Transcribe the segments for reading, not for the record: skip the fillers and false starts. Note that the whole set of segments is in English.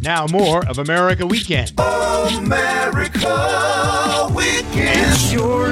Now more of America Weekend. America Weekend. It's your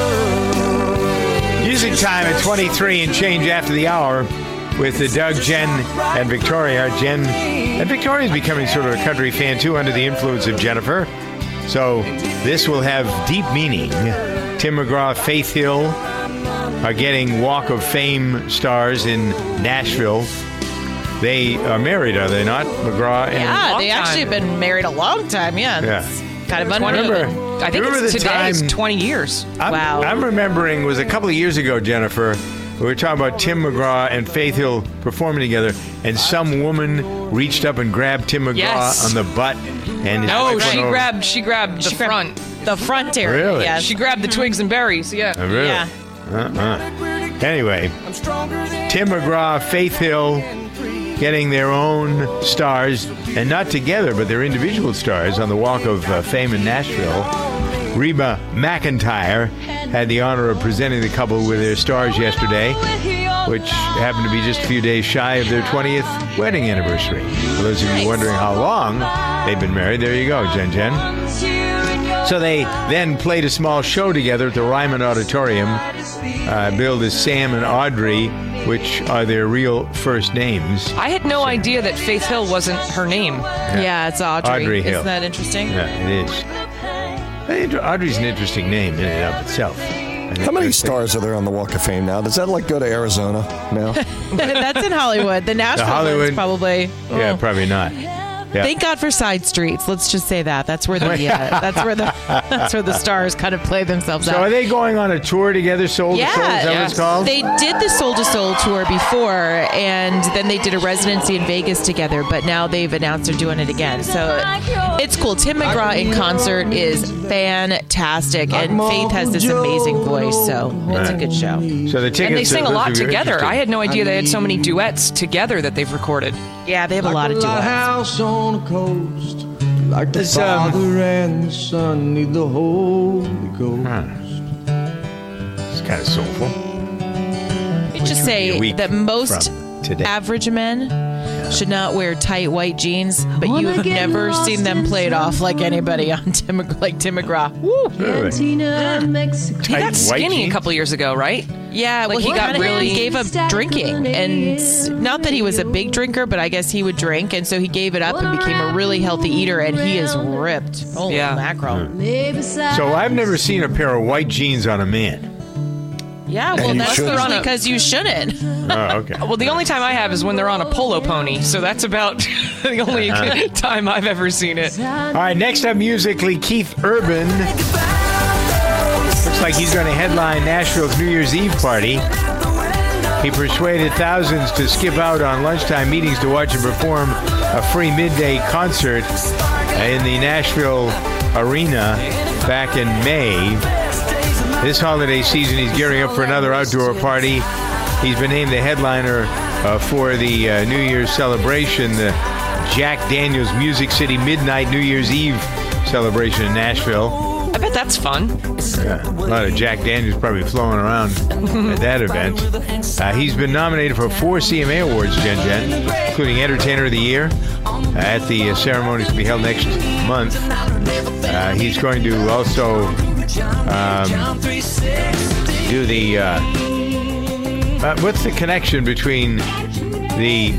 love. Music time at 23 and change after the hour with the Doug, Jen, and Victoria. Jen and Victoria's becoming sort of a country fan too under the influence of Jennifer. So this will have deep meaning. Tim McGraw, Faith Hill are getting Walk of Fame stars in Nashville. They are married, are they not? McGraw and... Yeah, they actually have been married a long time, Yeah. It's kind of unreal. I think it's today's 20 years. Wow. I'm remembering, it was a couple of years ago, Jennifer, we were talking about Tim McGraw and Faith Hill performing together, and some woman reached up and grabbed Tim McGraw on the butt. And no, she grabbed the front. The front area, Really? yes. She grabbed the twigs and berries, yeah. Oh, really? Yeah. Anyway, Tim McGraw, Faith Hill getting their own stars, and not together, but their individual stars on the Walk of Fame in Nashville. Reba McEntire had the honor of presenting the couple with their stars yesterday, which happened to be just a few days shy of their 20th wedding anniversary. For those of you wondering how long they've been married, there you go, Jen. So they then played a small show together at the Ryman Auditorium, billed as Sam and Audrey, which are their real first names. I had no idea that Faith Hill wasn't her name. Yeah, it's Audrey. Audrey Hill. Isn't that interesting? Yeah, it is. Audrey's an interesting name in and of itself. How many stars are there on the Walk of Fame now? Does that go to Arizona now? That's in Hollywood. The Nashville one's probably. Yeah, probably not. Yeah. Thank God for side streets. Let's just say that. That's where that's where the stars kind of play themselves out. So are they going on a tour together, Soul to Soul? Is that what it's called? They did the Soul to Soul tour before, and then they did a residency in Vegas together, but now they've announced they're doing it again. So it's cool. Tim McGraw in concert is fantastic, and Faith has this amazing voice, so it's a good show. So the tickets, and they sing a lot together. I had no idea they had so many duets together that they've recorded. Yeah, they have a lot of duets. House on the coast, like the Father and the Son need the Holy Ghost. It's kind of soulful. Let me just say that most average men should not wear tight white jeans, but you have never seen them play it off like anybody on Tim McGraw. Woo! Really? He got skinny a couple years ago, right? Yeah, well, he gave up drinking, and not that he was a big drinker, but I guess he would drink, and so he gave it up and became a really healthy eater, and he is ripped. Holy mackerel! So I've never seen a pair of white jeans on a man. Yeah, well, that's usually because you shouldn't. Oh, okay. Well, the only time I have is when they're on a polo pony, so that's about the only time I've ever seen it. All right, next up musically, Keith Urban. Looks like he's going to headline Nashville's New Year's Eve party. He persuaded thousands to skip out on lunchtime meetings to watch him perform a free midday concert in the Nashville Arena back in May. This holiday season, he's gearing up for another outdoor party. He's been named the headliner for the New Year's celebration, the Jack Daniels Music City Midnight New Year's Eve celebration in Nashville. I bet that's fun. Yeah, a lot of Jack Daniels probably flowing around at that event. He's been nominated for 4 CMA Awards, Jen, including Entertainer of the Year at the ceremonies to be held next month. He's going to also do the what's the connection between the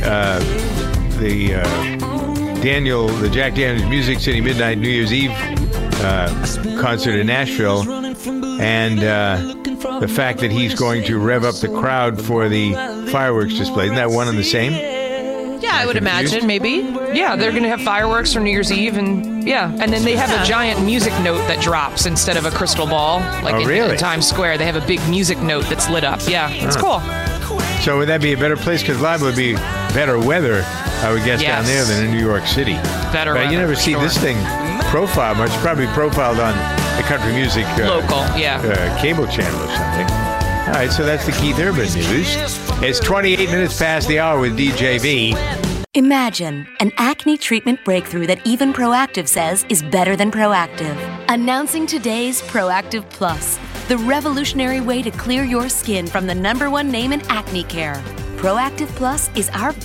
Jack Daniels Music City Midnight New Year's Eve concert in Nashville and the fact that he's going to rev up the crowd for the fireworks display? Isn't that one and the same? Yeah, I would imagine, maybe. Yeah, they're going to have fireworks for New Year's Eve, and then they have a giant music note that drops instead of a crystal ball, like in Times Square. They have a big music note that's lit up. Yeah, it's cool. So would that be a better place? Because live would be better weather, I would guess, down there than in New York City. Better weather, you never see this thing profiled much. Probably profiled on the country music local, cable channel or something. All right, so that's the Keith Urban news. It's 28 minutes past the hour with DJ V. Imagine an acne treatment breakthrough that even Proactive says is better than Proactive. Announcing today's Proactive Plus, the revolutionary way to clear your skin from the #1 name in acne care. Proactive Plus is our best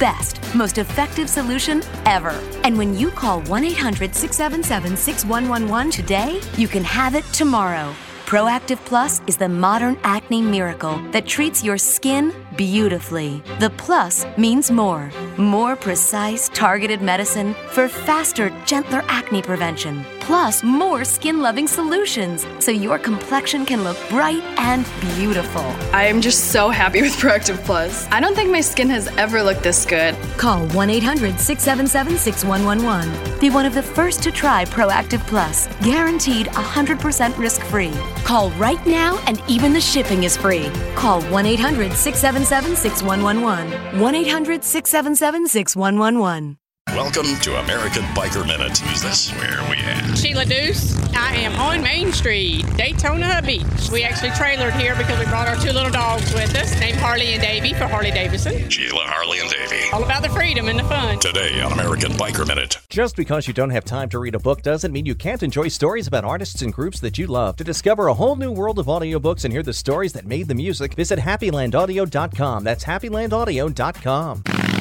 most effective solution ever. And when you call 1-800-677-6111 today, you can have it tomorrow. Proactive Plus is the modern acne miracle that treats your skin beautifully. The plus means more. More precise, targeted medicine for faster, gentler acne prevention. Plus, more skin-loving solutions so your complexion can look bright and beautiful. I am just so happy with Proactive Plus. I don't think my skin has ever looked this good. Call 1-800-677-6111. Be one of the first to try Proactive Plus. Guaranteed 100% risk-free. Call right now and even the shipping is free. Call 1-800-677-6111. 1-800-677-6111. Welcome to American Biker Minute. Who's this? Where are we at? Sheila Deuce. I am on Main Street, Daytona Beach. We actually trailered here because we brought our two little dogs with us, named Harley and Davy for Harley Davidson. Sheila, Harley, and Davy. All about the freedom and the fun. Today on American Biker Minute. Just because you don't have time to read a book doesn't mean you can't enjoy stories about artists and groups that you love. To discover a whole new world of audiobooks and hear the stories that made the music, visit HappyLandAudio.com. That's HappyLandAudio.com.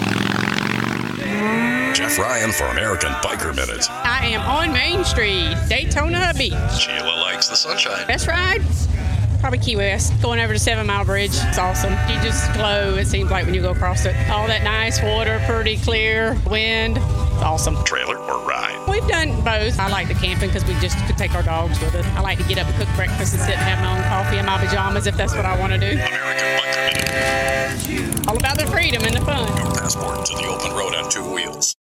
Jeff Ryan for American Biker Minute. I am on Main Street, Daytona Beach. Sheila likes the sunshine. That's right. Probably Key West, going over the 7 Mile Bridge. It's awesome. You just glow, it seems like, when you go across it. All that nice water, pretty clear, wind. It's awesome. Trailer or ride? We've done both. I like the camping because we just could take our dogs with us. I like to get up and cook breakfast and sit and have my own coffee in my pajamas if that's what I want to do. American Biker Minute. All about the freedom and the fun. Your passport to the open road on 2 wheels.